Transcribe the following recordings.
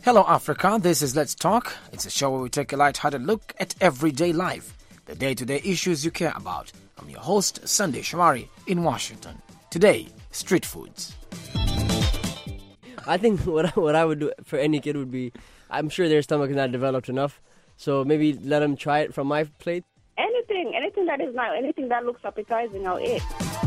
Hello, Africa. This is Let's Talk. It's a show where we take a light-hearted look at everyday life, the day-to-day issues you care about. I'm your host, Sunday Shamari, in Washington. Today, street foods. I think what I would do for any kid would be, I'm sure their stomach is not developed enough, so maybe let them try it from my plate. Anything that is not, anything that looks appetizing, I'll eat.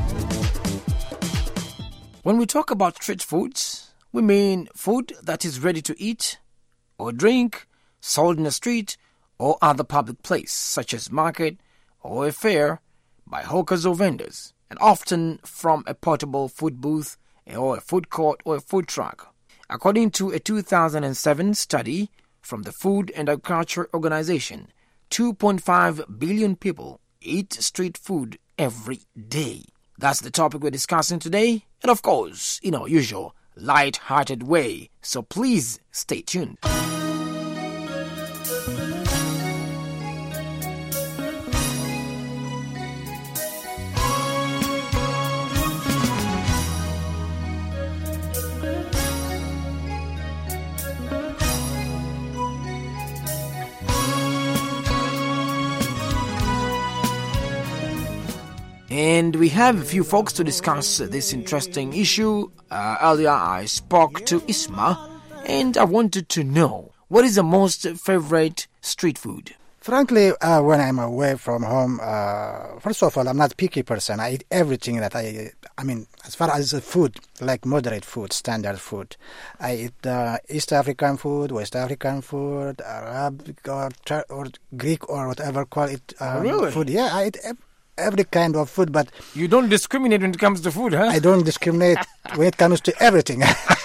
When we talk about street foods, we mean food that is ready to eat or drink, sold in the street or other public place, such as market or a fair, by hawkers or vendors, and often from a portable food booth or a food court or a food truck. According to a 2007 study from the Food and Agriculture Organization, 2.5 billion people eat street food every day. That's the topic we're discussing today, and of course, in our usual light-hearted way, so please stay tuned. And we have a few folks to discuss this interesting issue. Earlier I spoke to Isma, and I wanted to know, what is the most favorite street food? Frankly, when I'm away from home, first of all, I'm not a picky person. I eat everything that I mean, as far as food, like moderate food, standard food. I eat East African food, West African food, Arabic or Greek or whatever call it really? Food. Yeah, I eat every kind of food, but You don't discriminate when it comes to food, huh? I don't discriminate when it comes to everything.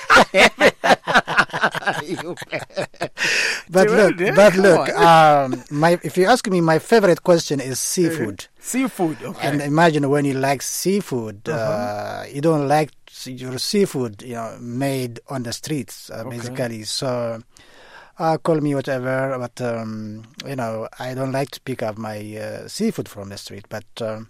But look, if you ask me, my favorite question is seafood. Seafood, okay. And imagine when you like seafood, you don't like your seafood, made on the streets, basically. So, call me whatever, but I don't like to pick up my seafood from the street. But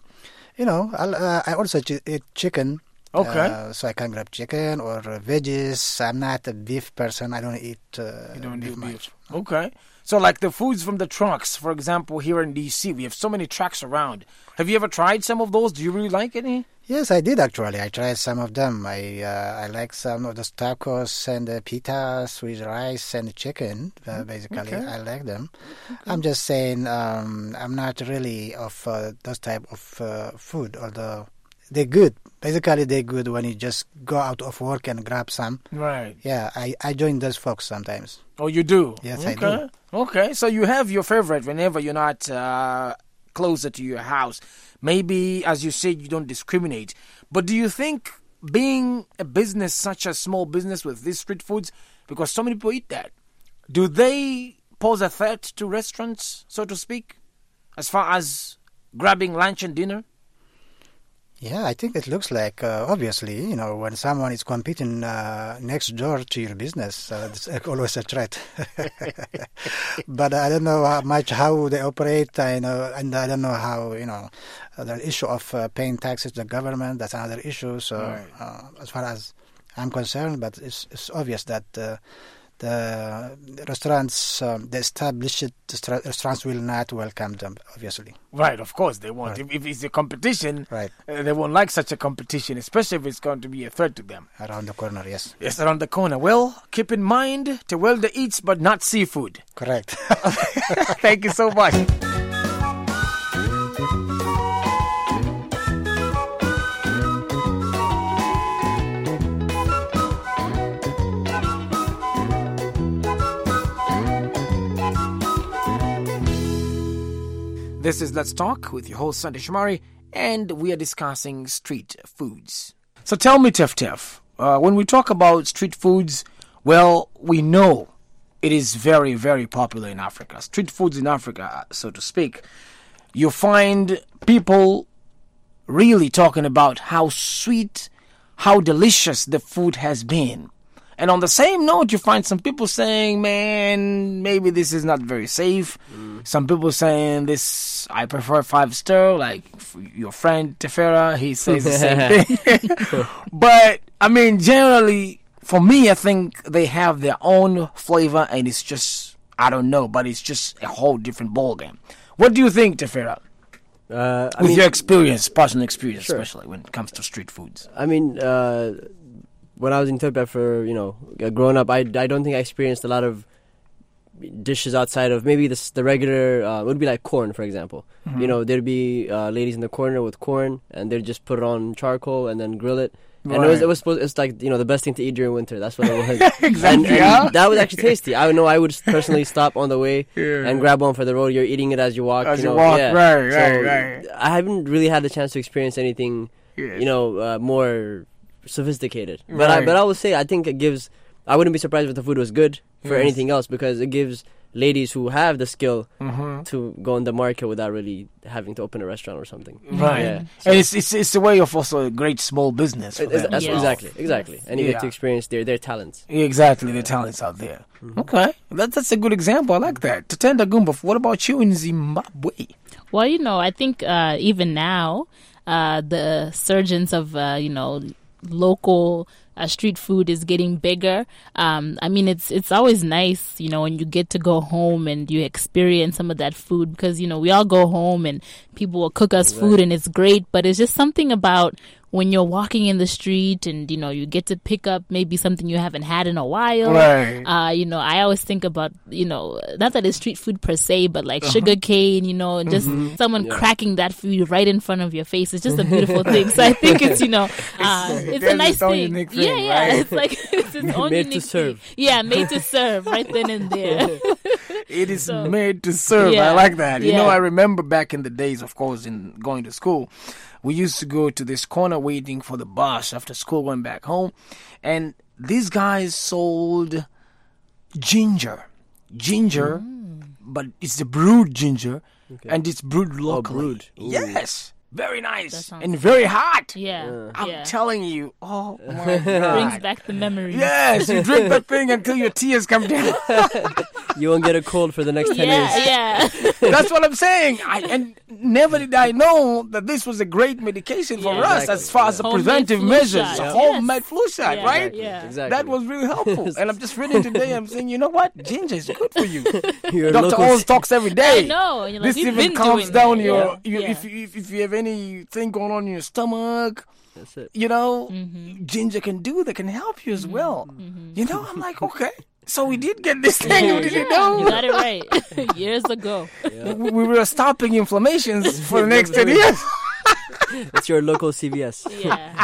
I also eat chicken. Okay. So I can grab chicken or veggies. I'm not a beef person. I don't eat You don't beef do much. beef. Okay. So like the foods from the trucks, for example, here in D.C., we have so many trucks around. Have you ever tried some of those? Do you really like any? Yes, I did actually. I tried some of them. I like some of those tacos and pitas with rice and chicken. Basically, Okay. I like them. I'm just saying I'm not really of those type of food, although they're good. Basically, they're good when you just go out of work and grab some. Right. Yeah, I join those folks sometimes. Oh, you do? Yes, okay. I do. Okay, so you have your favorite whenever you're not closer to your house. Maybe, as you said, you don't discriminate. But do you think being a business, such a small business with these street foods, because so many people eat that, do they pose a threat to restaurants, so to speak, as far as grabbing lunch and dinner? Yeah, I think it looks like, obviously, when someone is competing next door to your business, it's always a threat. But I don't know how they operate, and I don't know how, the issue of paying taxes to the government, that's another issue. So Right. As far as I'm concerned, but it's obvious that the restaurants, the established restaurants will not welcome them, obviously. Right, of course they won't. Right. If it's a competition, Right. They won't like such a competition, especially if it's going to be a threat to them. Around the corner, yes. Yes, around the corner. Well, keep in mind, Tewelde eats, but not seafood. Correct. Thank you so much. This is Let's Talk with your host, Sunday Shamari, and we are discussing street foods. So tell me, Tef, when we talk about street foods, well, we know it is very, very popular in Africa. Street foods in Africa, so to speak. You find people really talking about how sweet, how delicious the food has been. And on the same note, you find some people saying, man, maybe this is not very safe. Some people saying this, I prefer 5-star, like your friend Tefera, he says the same thing. But, I mean, generally, For me, I think they have their own flavor, and it's just, I don't know, but it's just a whole different ballgame. What do you think, Tefera? With your experience, personal experience, Sure. especially when it comes to street foods. I mean, when I was in Ethiopia for, growing up, I don't think I experienced a lot of dishes outside of maybe the regular, it would be like corn, for example. Mm-hmm. There'd be ladies in the corner with corn, and they'd just put it on charcoal and then grill it. And Right. it's like, the best thing to eat during winter. That's what it was. Exactly, And yeah. that was actually tasty. I know I would personally stop on the way Yeah. and grab one for the road. You're eating it as you walk. As you know, walk, yeah. right, So right. I haven't really had the chance to experience anything, Yes. more sophisticated. Right. But I will say, I think it gives. I wouldn't be surprised if the food was good for Yes. anything else, because it gives ladies who have the skill Mm-hmm. to go in the market without really having to open a restaurant or something. Right. Yeah. And it's a way of also a great small business. For them. That's Yes. exactly. And you Yeah. get to experience their talents. Exactly, the talents out there. Okay, that's a good example. I like that. Tatenda Gumba, what about you in Zimbabwe? Well, I think even now, the surgence of, local street food is getting bigger. I mean, it's always nice, when you get to go home and you experience some of that food, because, we all go home and people will cook us food and it's great, but it's just something about when you're walking in the street and, you get to pick up maybe something you haven't had in a while. Right. I always think about, not that it's street food per se, but like sugar cane, and just someone cracking that food right in front of your face. It's just a beautiful thing. So I think it's, it's a There's nice its own thing. unique Yeah, thing, yeah. right? It's like, it's its own Made to unique serve. thing. Yeah, made to serve right then and there. It is So- made to serve. I Yeah, like that. yeah. I remember back in the days, of course, in going to school, we used to go to this corner waiting for the bus after school, going back home, and these guys sold ginger, but it's the brewed ginger, and it's brewed locally. brewed. Ooh. Yes, very That nice sounds and very hot. Yeah. I'm yeah. telling you, oh my Brings god. back the memories. Yes, you drink that thing until your tears come down. You won't get a cold for the next 10 years. Yeah. That's what I'm saying. And never did I know that this was a great medication for Yeah. us Exactly. as far as the Homemade preventive flu measures. shot. A Yes. homemade flu shot, Yeah, right? yeah. Exactly. That was really helpful. And I'm just reading today, I'm saying, you know what? Ginger is good for you. Your Dr. local Oz talks every day. I know. And you're like, This we've even been calms doing down that. your, Yeah. if you have anything going on in your stomach, That's it. ginger can do that, can help you as well. I'm like, okay. So we did get this thing, Yeah, did you yeah, know? you got it right. Years ago. We were stopping inflammations for the next 10 years. It's your local CVS. Yeah.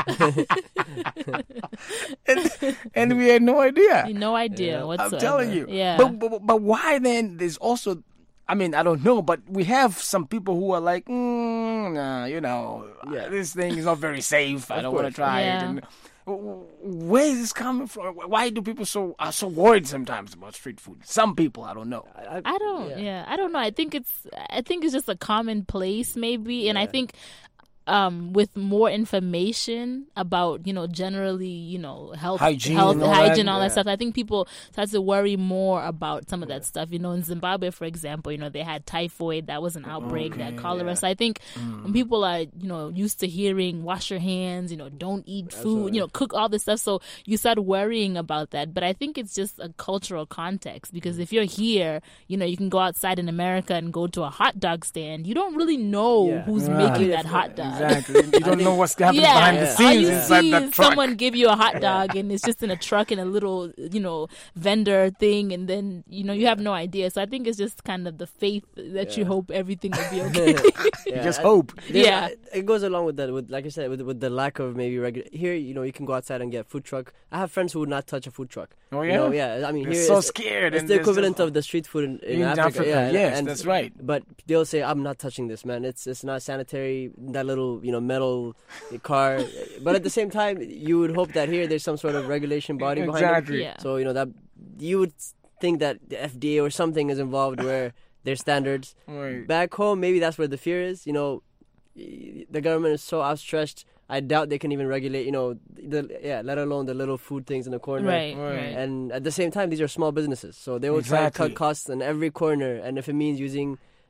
And we had no idea. No idea whatsoever. I'm telling you. Yeah. But why then? There's also, I mean, I don't know, but we have some people who are like, nah, Yeah. this thing is not very safe. I don't want to course. try Yeah. it. And where is this coming from? Why do people are so worried sometimes about street food? Some people, I don't know. I don't. Yeah. I don't know. I think it's just a common place, maybe, and I think. With more information about, generally, health, Hygiene and all hygiene, that, all yeah. that stuff. I think people start to worry more about some of that stuff. In Zimbabwe, for example, they had typhoid. That was an outbreak. That cholera. So I think when people are, used to hearing, wash your hands, don't eat food, cook all this stuff. So you start worrying about that. But I think it's just a cultural context, because if you're here, you can go outside in America and go to a hot dog stand. You don't really know Yeah. who's Right. making that hot dog. Exactly. You don't know what's happening behind the all scenes you inside see that is truck. someone give you a hot dog and it's just in a truck in a little, vendor thing, and then you have no idea. So I think it's just kind of the faith that you hope everything will be okay. You just hope. Yeah. It goes along with that. With, like I said, with the lack of maybe regular here. You can go outside and get food truck. I have friends who would not touch a food truck. Oh, yeah? Yeah. I mean, They're here so it's, scared. It's and the there's equivalent just- of the street food in In Africa. Yeah, yes, that's right. But they'll say, "I'm not touching this, man. It's not sanitary." That little metal car. But at the same time, you would hope that here there's some sort of regulation body behind it. Exactly. Yeah. So that you would think that the FDA or something is involved where there's standards. Right. Back home, maybe that's where the fear is. The government is so outstretched. I doubt they can even regulate. Let alone the little food things in the corner. Right. Right. And at the same time, these are small businesses, so they will try to Exactly. cut costs in every corner. And if it means using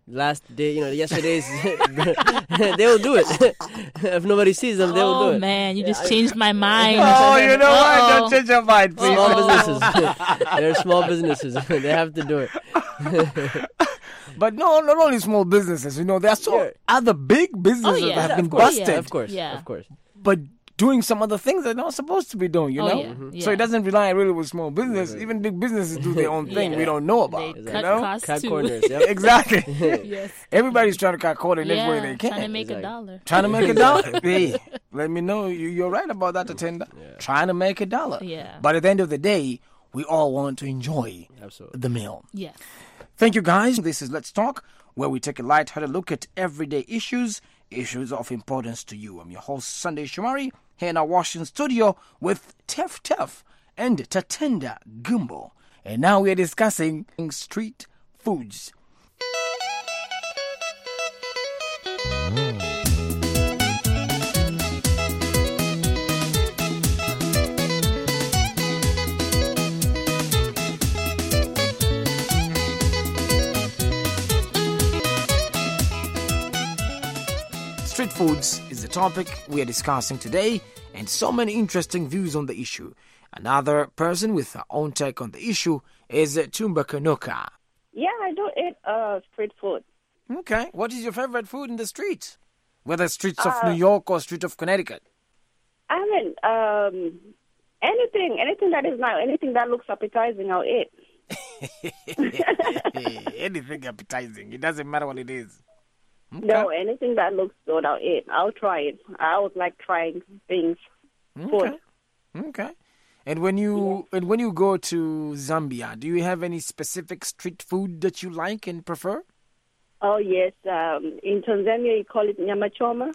last day, yesterday's, they will do it. If nobody sees them, they will do Oh it. man, you just changed my mind. Oh, you know what? Uh-oh. Don't change your mind, please. Small businesses. They're small businesses. They have to do it. But no, not only small businesses. There are so Yeah. other big businesses Oh, yeah. that have been Of course, busted. yeah, of course, Yeah. of course. But doing some other things they're not supposed to be doing, you Oh, know? yeah. So Yeah. it doesn't rely really with small business. Even big businesses do their own thing Yeah. we don't know about. They You cut know? costs Cut too. corners. Yep. Exactly. Yes. Everybody's trying to cut corners in every way Yeah, they can. trying to make Exactly. $1. Trying to make $1. Hey, let me know you're right about that, attender. Trying to make $1. Yeah. But at the end of the day, we all want to enjoy Absolutely. the meal. Yes. Thank you, guys. This is Let's Talk, where we take a light-hearted look at everyday issues of importance to you. I'm your host, Sunday Shumari, here in our Washington studio with Tef and Tatenda Gumbo. And now we are discussing street foods. Street foods is the topic we are discussing today, and so many interesting views on the issue. Another person with her own take on the issue is Tumba Kanoka. Yeah, I do eat street food. Okay, what is your favorite food in the street? Whether streets of New York or street of Connecticut? I mean, anything that is now, anything that looks appetizing, I'll eat. Anything appetizing. It doesn't matter what it is. Okay. No, anything that looks good, I'll eat. I'll try it. I always like trying things. Food. Okay. And when you go to Zambia, do you have any specific street food that you like and prefer? Oh, yes. In Tanzania, you call it nyama choma.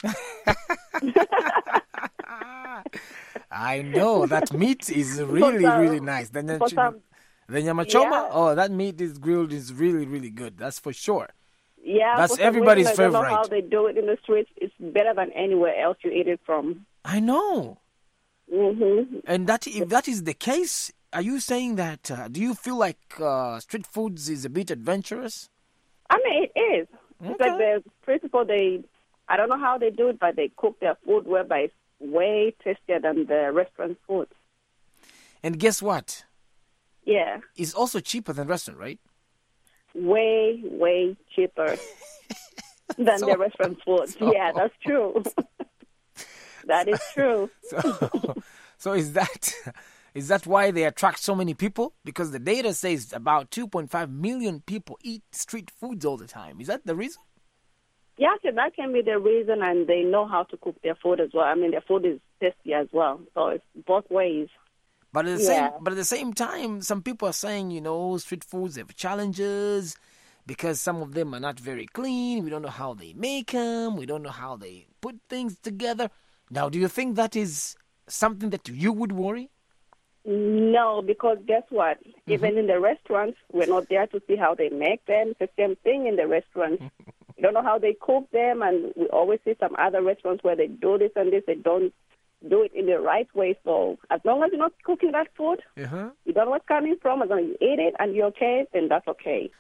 I know that meat is really, really nice. The nyama choma, Yeah. oh, that meat is grilled is really, really good. That's for sure. Yeah, That's for some everybody's reason, I don't know favorite. how they do it in the streets. It's better than anywhere else you eat it from. I know. Mm-hmm. And if that is the case, are you saying that, do you feel like street foods is a bit adventurous? I mean, it is. It's like the street people, I don't know how they do it, but they cook their food whereby it's way tastier than the restaurant food. And guess what? Yeah, It's also cheaper than restaurant, right? way, way cheaper than So- the restaurant food. Yeah, that's true. That is true. So is that why they attract so many people? Because the data says about 2.5 million people eat street foods all the time. Is that the reason? Yeah, so that can be the reason, and they know how to cook their food as well. I mean, their food is tasty as well, so it's both ways. But at Yeah. the same time, some people are saying, street foods have challenges because some of them are not very clean. We don't know how they make them. We don't know how they put things together. Now, do you think that is something that you would worry? No, because guess what? Even in the restaurants, we're not there to see how they make them. It's the same thing in the restaurants. We don't know how they cook them, and we always see some other restaurants where they do this and this. They don't do it in the right way. So as long as you're not cooking that food, Uh-huh. you don't know what's coming from, as long as you eat it and you're okay, then that's okay.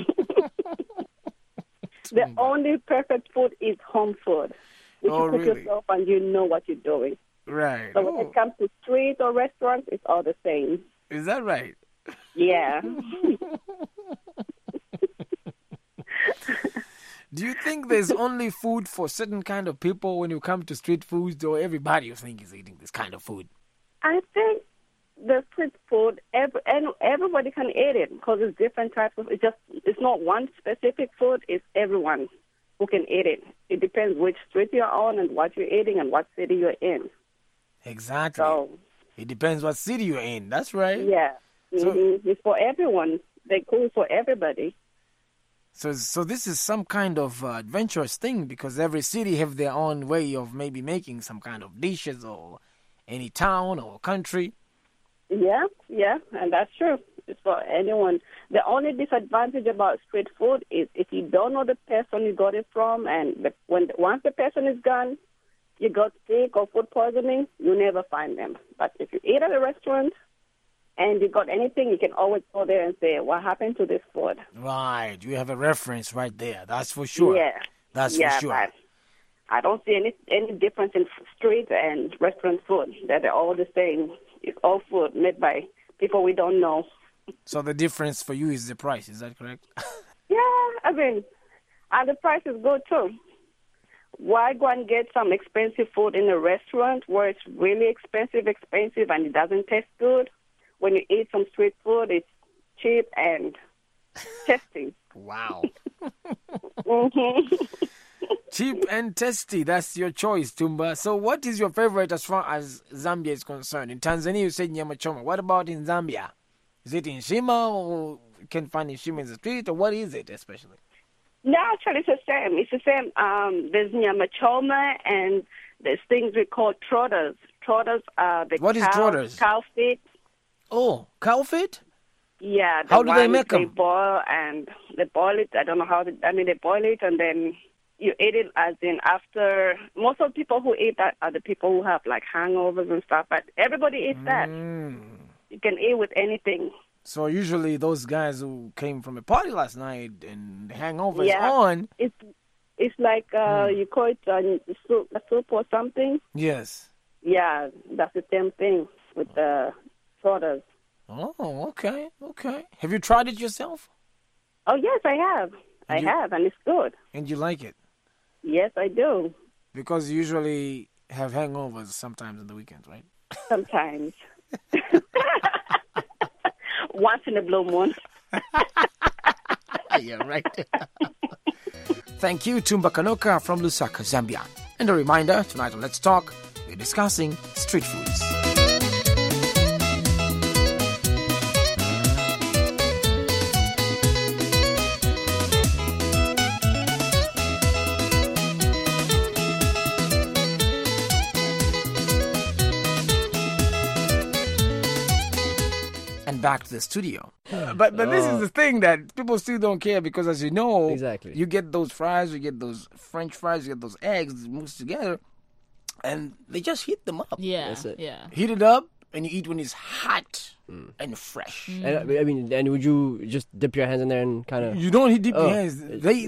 The only perfect food is home food, which Oh, you cook really? yourself and you know what you're doing. Right. So when it comes to street or restaurants, it's all the same. Is that right? Yeah. Do you think there's only food for certain kind of people when you come to street foods, or everybody you think is eating this kind of food? I think the street food, everybody can eat it because it's different types of. It's not one specific food. It's everyone who can eat it. It depends which street you're on and what you're eating and what city you're in. Exactly. So It depends what city you're in. That's right. yeah, So- it's for everyone. They cook for everybody. So this is some kind of adventurous thing because every city have their own way of maybe making some kind of dishes, or any town or country. Yeah, and that's true. It's for anyone. The only disadvantage about street food is if you don't know the person you got it from, and once the person is gone, you got sick or food poisoning, you never find them. But if you eat at a restaurant and you got anything, you can always go there and say, what happened to this food? Right. You have a reference right there. That's for sure. Yeah. That's yeah, for sure. But I don't see any difference in street and restaurant food. They're all the same. It's all food made by people we don't know. So the difference for you is the price. Is that correct? Yeah, I mean, and the price is good too. Why go and get some expensive food in a restaurant where it's really expensive, and it doesn't taste good? When you eat some street food, it's cheap and tasty. Wow. Mm-hmm. Cheap and tasty. That's your choice, Tumba. So what is your favorite as far as Zambia is concerned? In Tanzania, you said nyama choma. What about in Zambia? Is it in Shima, or you can find in Shima in the street, or what is it especially? No, actually, it's the same. It's the same. There's nyama choma, and there's things we call trotters. Trotters are the What is trotters? Cow feet. Oh, cow feet? Yeah. How do they ones make 'em? They boil it. I don't know how. They boil it, and then you eat it as in after. Most of the people who eat that are the people who have like hangovers and stuff. But everybody eats that. You can eat with anything. So usually those guys who came from a party last night and the hangover is Yeah. on. It's like you call it a soup or something. Yes. Yeah, that's the same thing with the trotters. Oh, okay. Have you tried it yourself? Oh yes, I have. I have, and it's good. And you like it? Yes, I do. Because you usually have hangovers sometimes on the weekends, right? Sometimes. Once in a blue moon. Yeah, right. Thank you, Tumba Kanoka from Lusaka, Zambia. And a reminder, tonight on Let's Talk, we're discussing street foods. Back to the studio. But this is the thing that people still don't care, because as you know, Exactly. you get those fries, you get those French fries, you get those eggs mixed together, and they just heat them up. Yeah. That's it. Yeah. Heat it up, and you eat when it's hot and fresh. And, I mean, and would you just dip your hands in there and kind of? You don't dip your hands.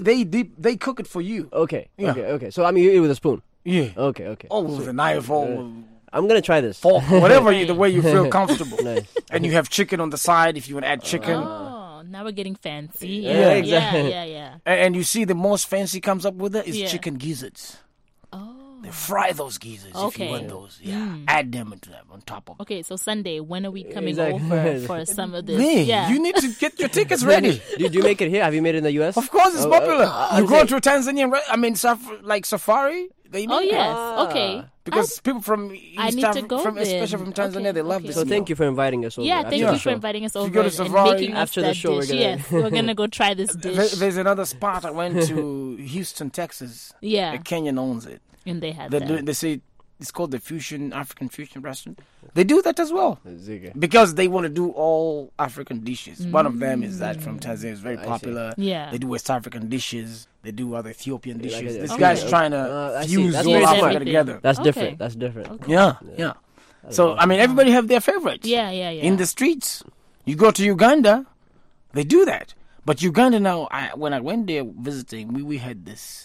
They cook it for you. Okay. Yeah. Okay. So I mean, you eat with a spoon. Yeah. Okay. Or with a knife, or I'm gonna try this. fork, whatever the way you feel comfortable. Nice. And you have chicken on the side if you want to add chicken. Oh, now we're getting fancy. Yeah, exactly. Yeah. And you see the most fancy comes up with it is Yeah. chicken gizzards. Oh. They fry those gizzards if Okay. you want those. Yeah. Add them into them on top of it. Okay, so Sunday, when are we coming Exactly. over for some of this? Me, Yeah. you need to get your tickets ready. Did you make it here? Have you made it in the U.S.? Of course, it's popular. I'm You go saying- to a Tanzanian, like Safari, they Oh make it. yes. Okay. Because people from I East need to Africa, go especially then. from Tanzania, Okay, they love okay. this So meal. thank you for inviting us over. Yeah, after thank the you show. for inviting us you over go to and Safari, making us after the that show, we're dish. gonna- Yes, we're gonna go try this dish. There's another spot I went to, Houston, Texas. Yeah. A Kenyan owns it. And they had They that. say it's called the African Fusion Restaurant. They do that as well. Ziggy. Because they want to do all African dishes. One of them is that from Tanzania. It's very I see. popular. Yeah. They do West African dishes. They do other Ethiopian Like dishes. it. This Okay. guy's trying to I see. fuse That's all very Africa different. together. That's Okay. different. That's different. Okay. Yeah. So, I mean, everybody have their favorites. Yeah. In the streets. You go to Uganda, they do that. But Uganda now, when I went there visiting, we had this,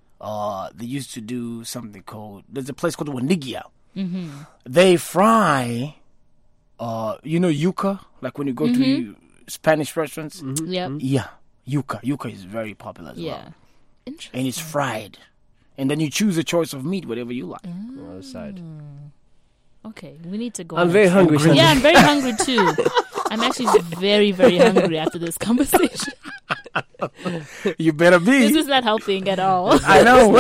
they used to do something called, there's a place called Wanigia. Mm-hmm. They fry, yuca, like when you go to Spanish restaurants. Yep. Yeah, yuca. Yuca is very popular as Yeah. well. Interesting. And it's fried. And then you choose a choice of meat, whatever you like. On the other side. Okay, we need to go. I'm on very a trip. hungry. Sanjay. Yeah, I'm very hungry too. I'm actually very, very hungry after this conversation. You better be. This is not helping at all. I know.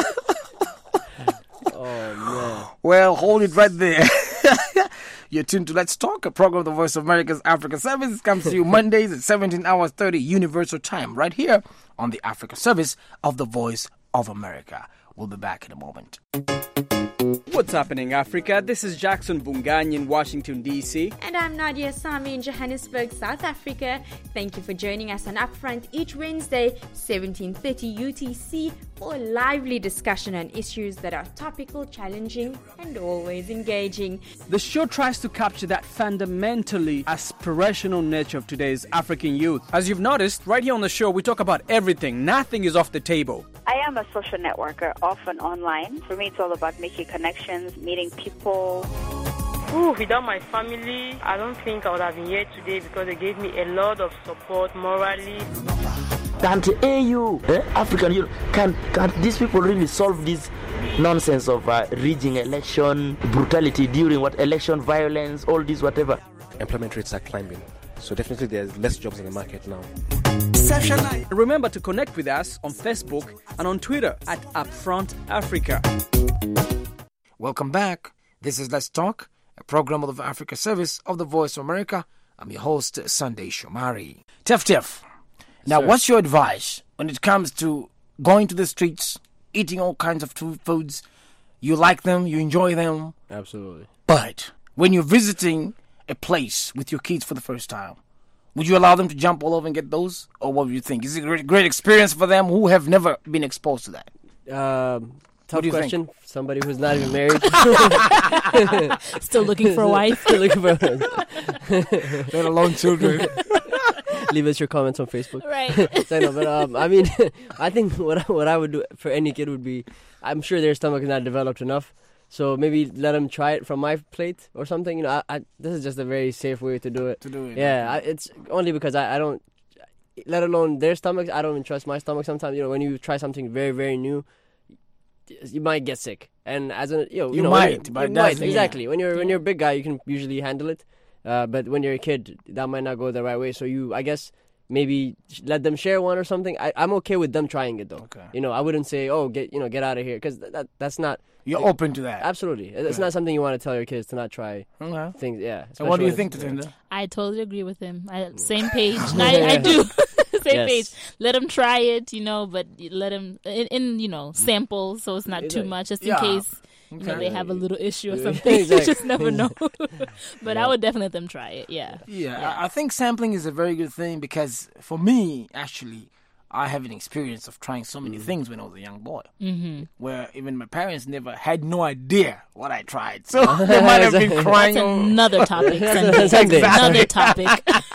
Oh man. Well, hold it right there. You're tuned to Let's Talk, a program of the Voice of America's Africa Service. It comes to you Mondays at 17 hours 30 Universal Time, right here on the Africa Service of the Voice of America. We'll be back in a moment. What's happening, Africa? This is Jackson Bungani in Washington, D.C. And I'm Nadia Sami in Johannesburg, South Africa. Thank you for joining us on Upfront each Wednesday, 17:30 UTC, for a lively discussion on issues that are topical, challenging, and always engaging. The show tries to capture that fundamentally aspirational nature of today's African youth. As you've noticed, right here on the show, we talk about everything. Nothing is off the table. I am a social networker, often online. For me, it's all about making connections, meeting people. Without my family, I don't think I would have been here today because they gave me a lot of support morally. Can't AU, African Union, can these people really solve this nonsense of rigging election, brutality during election violence, all this whatever? Employment rates are climbing, so definitely there's less jobs in the market now. Remember to connect with us on Facebook and on Twitter at Upfront Africa. Welcome back. This is Let's Talk, a program of the Africa Service of the Voice of America. I'm your host, Sunday Shomari. Tiff. Now, what's your advice when it comes to going to the streets, eating all kinds of foods? You like them, you enjoy them. Absolutely. But when you're visiting a place with your kids for the first time, would you allow them to jump all over and get those? Or what do you think? Is it a great experience for them who have never been exposed to that? Tough question. Think? Somebody who's not even married. Still looking for a wife. Still looking for Let alone children. Leave us your comments on Facebook. Right. I mean, I think what I would do for any kid would be, I'm sure their stomach is not developed enough. So maybe let them try it from my plate or something. You know, this is just a very safe way to do it. Yeah, it's only because I don't, let alone their stomachs, I don't even trust my stomach sometimes. You know, when you try something very, very new, you might get sick. And as a, you might, exactly. When you're a big guy, you can usually handle it. But when you're a kid, that might not go the right way. So I guess, maybe let them share one or something. I'm okay with them trying it though. Okay. You know, I wouldn't say, get out of here, because that's not. You're open to that. Absolutely, it's not something you want to tell your kids to not try things. Yeah. So what do you think, Tatinda? I totally agree with him. Same page. I do. Same page. Let them try it, but let them in samples, so it's not too much, just in case. They have a little issue or something. Exactly. You just never know. But I would definitely let them try it. Yeah. I think sampling is a very good thing, because for me, actually, I have an experience of trying so many things when I was a young boy, where even my parents had no idea what I tried. So they might have been crying. That's another topic. Another topic.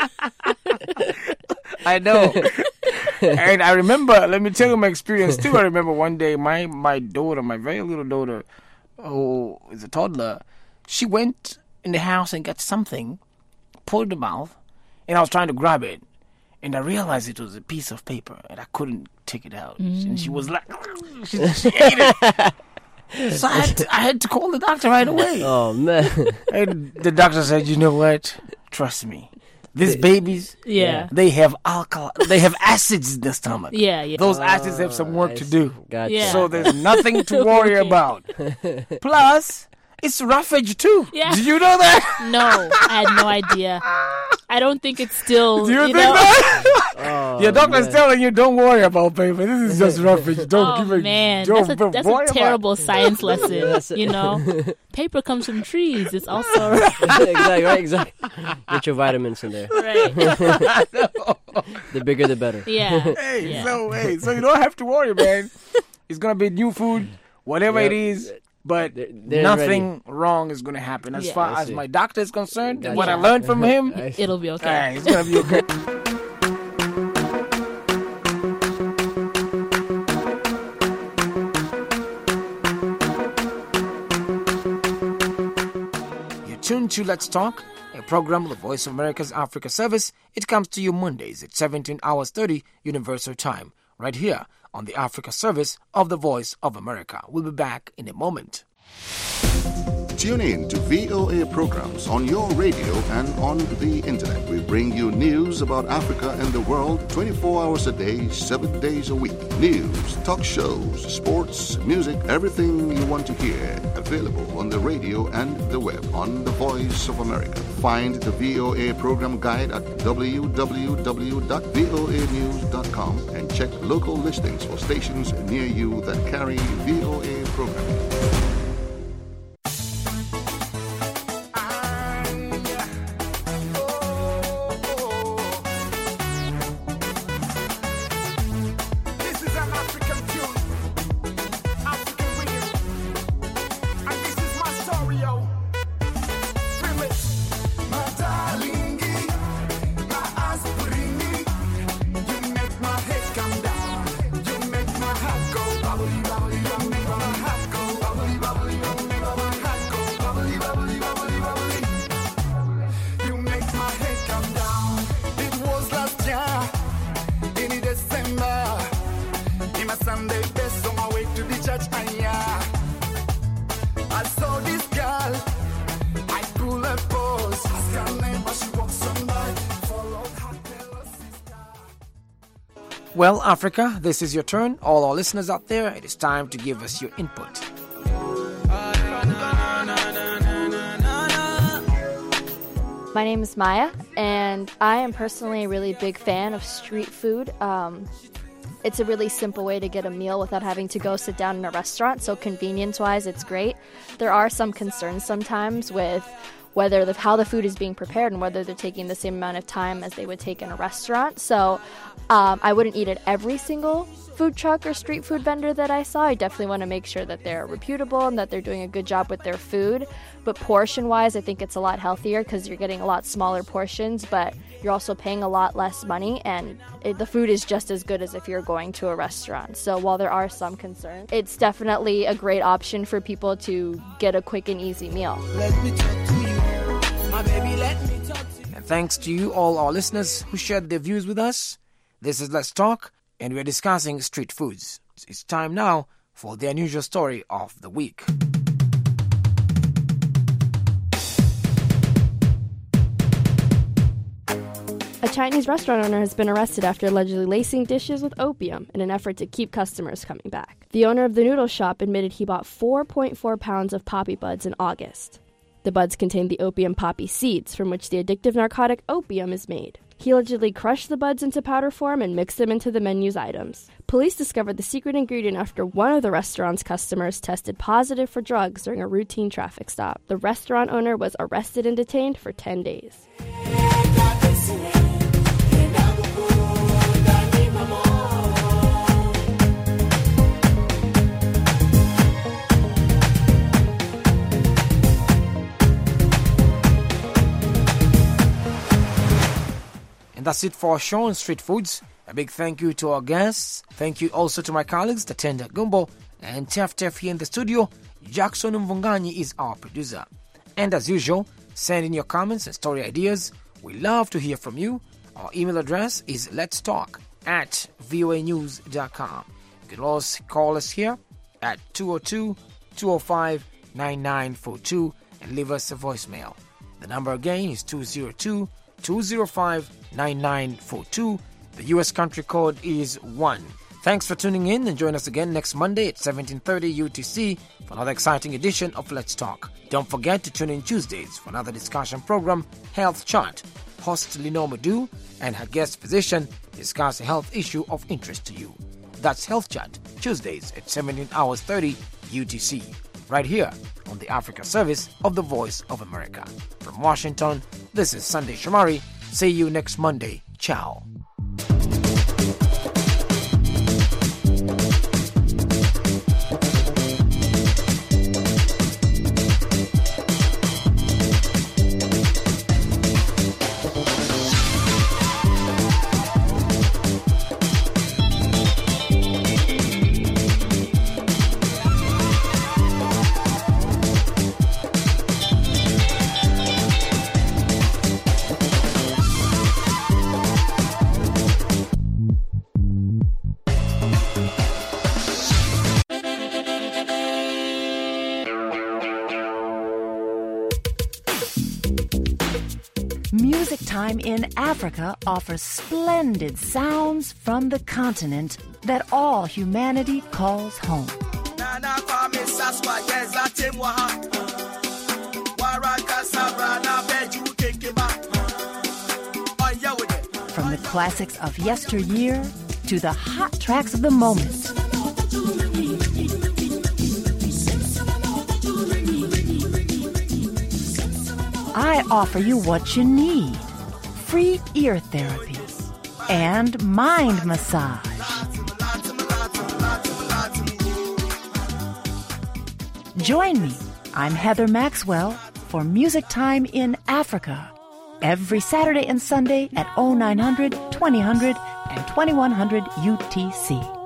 I know. And I remember, let me tell you my experience too. I remember one day my daughter, my very little daughter, who is a toddler, she went in the house and got something, put it in the mouth, and I was trying to grab it. And I realized it was a piece of paper, and I couldn't take it out. And she was like, she ate it. So I had to call the doctor right away. Oh, man. And the doctor said, you know what? Trust me. These babies, they have alcohol. They have acids in their stomach. Yeah. Those acids have some work to do. Gotcha. Yeah. So there's nothing to worry about. Plus, it's roughage too. Yeah. Did you know that? No, I had no idea. I don't think it's still. Do you think that? Your doctor's telling you, don't worry about paper. This is just roughage. Don't give a man, that's a terrible science lesson. Paper comes from trees. It's also exactly. Get your vitamins in there. Right. The bigger, the better. Yeah. So you don't have to worry, man. It's gonna be new food, whatever it is. But nothing wrong is going to happen. As far as my doctor is concerned, what I learned from him, it'll be okay. It's going to be okay. You're tuned to Let's Talk, a program of the Voice of America's Africa Service. It comes to you Mondays at 17 hours 30 Universal Time, right here on the Africa Service of the Voice of America. We'll be back in a moment. Tune in to VOA programs on your radio and on the internet. We bring you news about Africa and the world 24 hours a day, 7 days a week. News, talk shows, sports, music, everything you want to hear. available on the radio and the web on the Voice of America. Find the VOA program guide at www.voanews.com and check local listings for stations near you that carry VOA programming. Well, Africa, this is your turn. All our listeners out there, it is time to give us your input. My name is Maya, and I am personally a really big fan of street food. It's a really simple way to get a meal without having to go sit down in a restaurant, so convenience-wise, it's great. There are some concerns sometimes with how the food is being prepared and whether they're taking the same amount of time as they would take in a restaurant. So I wouldn't eat at every single food truck or street food vendor that I saw. I definitely want to make sure that they're reputable and that they're doing a good job with their food. But portion-wise, I think it's a lot healthier because you're getting a lot smaller portions, but you're also paying a lot less money, and the food is just as good as if you're going to a restaurant. So while there are some concerns, it's definitely a great option for people to get a quick and easy meal. Let me talk to you. My baby, let me talk to you. And thanks to you, all our listeners who shared their views with us. This is Let's Talk, and we're discussing street foods. It's time now for the unusual story of the week. A Chinese restaurant owner has been arrested after allegedly lacing dishes with opium in an effort to keep customers coming back. The owner of the noodle shop admitted he bought 4.4 pounds of poppy buds in August. The buds contain the opium poppy seeds, from which the addictive narcotic opium is made. He allegedly crushed the buds into powder form and mixed them into the menu's items. Police discovered the secret ingredient after one of the restaurant's customers tested positive for drugs during a routine traffic stop. The restaurant owner was arrested and detained for 10 days. And that's it for our show on Street Foods. A big thank you to our guests. Thank you also to my colleagues, Tatenda Gumbo and Tef here in the studio. Jackson Mvunganyi is our producer. And as usual, send in your comments and story ideas. We love to hear from you. Our email address is letstalk@voanews.com. You can also call us here at 202-205-9942 and leave us a voicemail. The number again is 202-205-9942. The U.S. country code is 1. Thanks for tuning in, and join us again next Monday at 17:30 UTC for another exciting edition of Let's Talk. Don't forget to tune in Tuesdays for another discussion program, Health Chart. Host Lenore Madu and her guest physician discuss a health issue of interest to you. That's Health Chat, Tuesdays at 17:30 UTC, right here on the Africa service of the Voice of America. From Washington, this is Sunday Shomari. See you next Monday. Ciao. Music Time in Africa offers splendid sounds from the continent that all humanity calls home. From the classics of yesteryear to the hot tracks of the moment. I offer you what you need. Free ear therapy and mind massage. Join me. I'm Heather Maxwell for Music Time in Africa. Every Saturday and Sunday at 0900, 2000, and 2100 UTC.